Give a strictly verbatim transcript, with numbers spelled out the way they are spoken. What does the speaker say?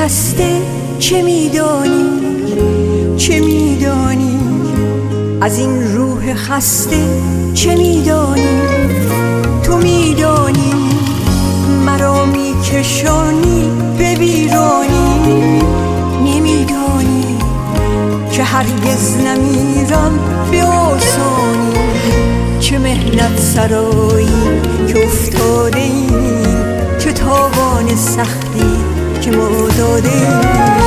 شکسته چه میدانی، چه میدانی؟ از این روح خسته چه میدانی؟ تو میدانی مرا میکشانی به ویرانی، نمیدانی که هرگز نمیرم به آسانی. چه مهنت سرایی که افتاده ایم، چه تاوان سختی که ما داده ایم.